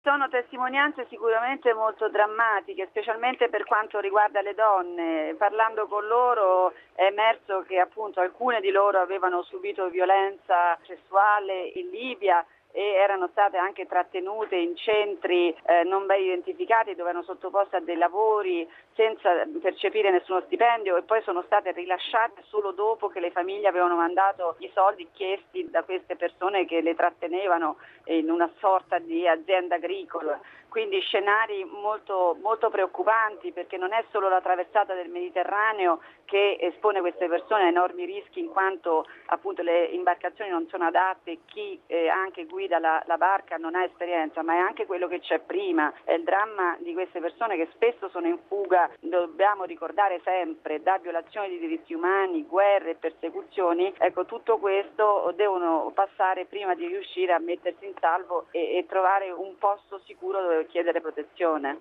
sono testimonianze sicuramente molto drammatiche, specialmente per quanto riguarda le donne. Parlando con loro è emerso che appunto alcune di loro avevano subito violenza sessuale in Libia e erano state anche trattenute in centri non ben identificati dove erano sottoposte a dei lavori senza percepire nessuno stipendio e poi sono state rilasciate solo dopo che le famiglie avevano mandato i soldi chiesti da queste persone che le trattenevano in una sorta di azienda agricola. Quindi scenari molto, molto preoccupanti, perché non è solo la traversata del Mediterraneo che espone queste persone a enormi rischi in quanto appunto le imbarcazioni non sono adatte e chi anche guida la barca non ha esperienza, ma è anche quello che c'è prima, è il dramma di queste persone che spesso sono in fuga, dobbiamo ricordare sempre, da violazioni di diritti umani, guerre e persecuzioni. Ecco, tutto questo devono passare prima di riuscire a mettersi in salvo e trovare un posto sicuro dove chiedere protezione.